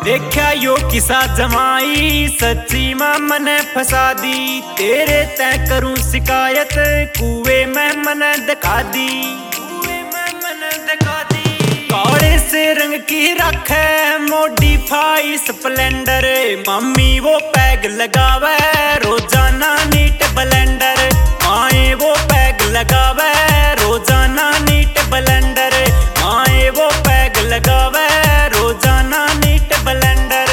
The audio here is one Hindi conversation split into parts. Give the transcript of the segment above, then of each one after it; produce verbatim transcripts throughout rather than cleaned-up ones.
देखा यो किसा जमाई सच्ची मां मने फसा दी। तेरे तय करूं शिकायत कुएं में मने दिखा दी। कुएं में मने दिखा दी। काले से रंग की रखे मॉडिफाई स्प्लेंडर। मम्मी वो पैग लगावे रोजाना नीट ब्लेंडर। माए वो पैग लगावे रोजाना नीट ब्लेंडर। माए वो पैग लगावे रोजाना नीट ब्लेंडर।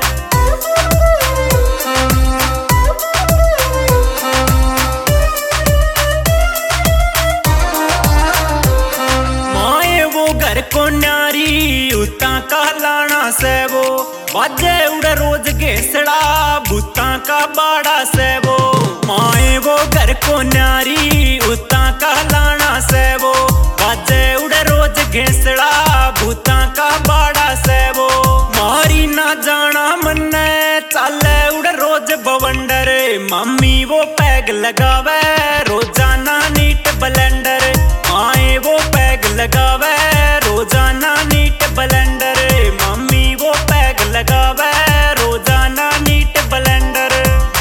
माए वो घर को न्यारी उता का लाना से वो। बाजे उड़े रोज घेसड़ा भूता का बाड़ा से वो। माए वो घर को न्यारी उता का लाना से वो। बाजे उड़े रोज घेसड़ा भूता का बाड़ा से वो। मारी ना जाना मन्ने चाले उड़े रोज बवंडर। मम्मी वो पैग लगावे रोजाना नीट ब्लेंडर। माए वो पैग लगावे रोजाना नीट ब्लेंडर। मम्मी वो पैग लगावे रोजाना नीट ब्लेंडर।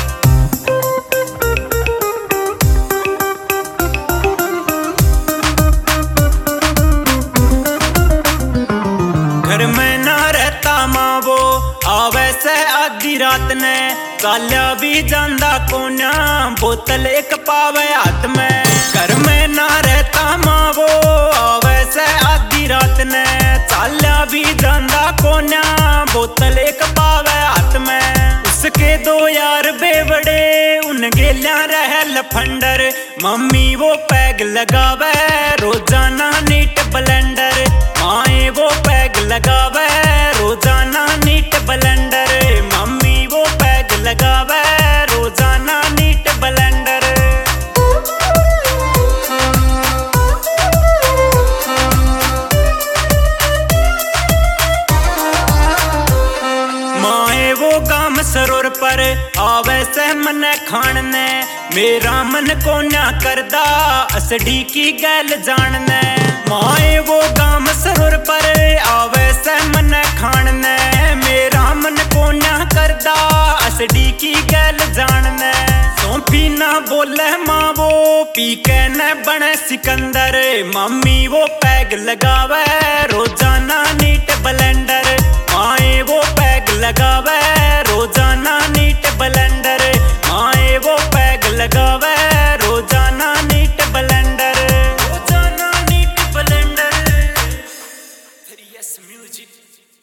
घर में ना रहता मां वो आवे से आधी रात ने। चाल्या भी जांदा कोन्या बोतल एक पावे हाथ में। घर में ना रहता मां वो आवे से आधी रात ने। चाल्या भी जांदा कोन्या बोतल एक पावे हाथ में। उसके दो यार बेवड़े उन गेल्या रह लफंडर। मम्मी वो पैग लगावे रोजाना नीट ब्लेंडर। माए वो पैग लगावे रोजाना नीट ब्लेंडर। मम्मी वो पैग लगावे रोजाना नीट ब्लेंडर। माए वो गाम सरोर पर आवे से मन खानने। मेरा मन को न्या करदा असडी की गैल जानने। माए वो गाम सरोर पर आवे से मन खानने। मेरा मन को न्या करदा असडी की गैल जानने। सौंपी ना बोले मां वो पी के न बने सिकंदर। मम्मी वो पैग लगावे रोजाना नीट ब्लेंडर। माए वो पैग लगावे रोजाना